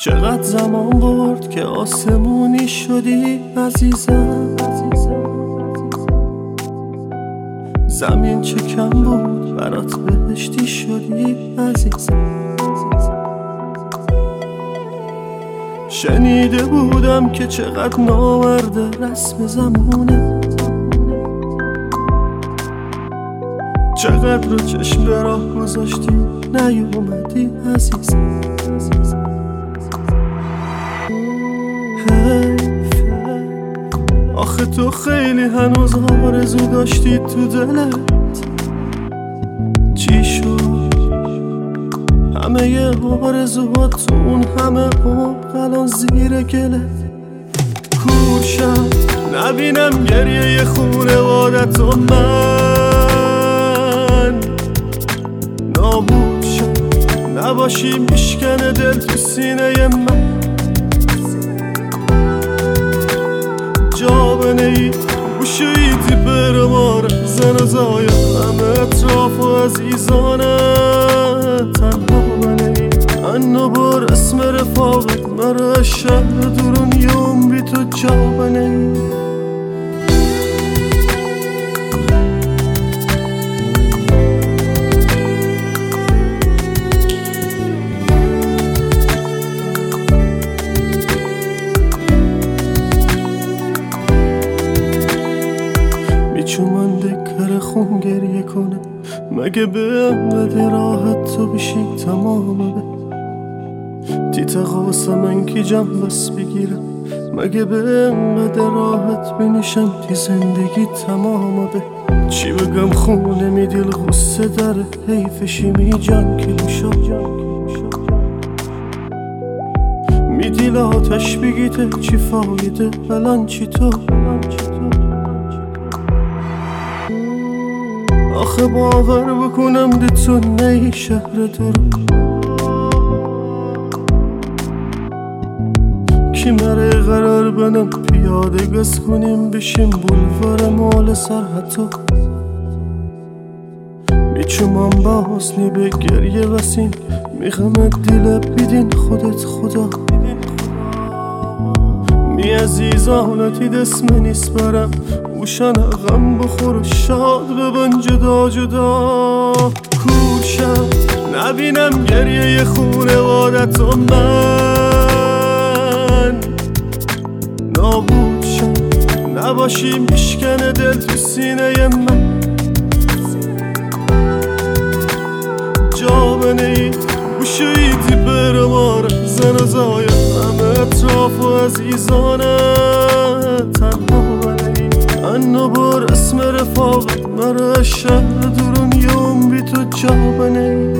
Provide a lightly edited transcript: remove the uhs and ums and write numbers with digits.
چقدر زمان برد که آسمونی شدی عزیزم. زمین چه کم بود برات بهشتی شدی عزیزم. شنیده بودم که چقدر ناورده رسم زمونه، چقدر رو چشم راه گذاشتی نیومدی عزیزم. آخه تو خیلی هنوز آرزو داشتی تو دلت، چی شد؟ همه ی آرزوهات تو اون همه عمق الان زیر گلت. کور شم نبینم گریه ی خونوادت و من، نابود شم نباشی میشکنه دل تو سینه من. جا بنهی گوشویدی بر مار زن و زایم همه اطراف و عزیزانه. تنها بنهی انو بر اسم رفاقت مرا شهر درون یوم بی تو جا بنهی. چومنده کر خون گریه کنه مگه به انقدر راحت تو بشی تمامه به تیت قاسه من کی جم بس بگیرم مگه به انقدر راحت بنشم تی زندگی تمامه به چی بگم خونه می دل غصه داره حیفشی می جان کلو شد می دیل آتش بگیته چی فایده الان چی تو. آخه باور بکنم ده تو نی شهر درون کی مره قرار بنم پیاده گز کنیم بشیم بولوار مال سرحتو. میچومم با حسنی به گریه وسیم میخمت دیل بیدین خودت خدا. می عزیزانتی دست نیست برم اوشن غم بخور و شاد ببن جدا جدا. کور شم نبینم گریه ی خونوادت و من، نابود شم نباشی میشکنه دل تو سینه من. جا بنهی گوشویدی بر مار زن و زایم همه اطراف و عزیزانه. تنها بنهی انو بر اسم رفاقت مرا شهر درون یوم بی تو جا بنهی.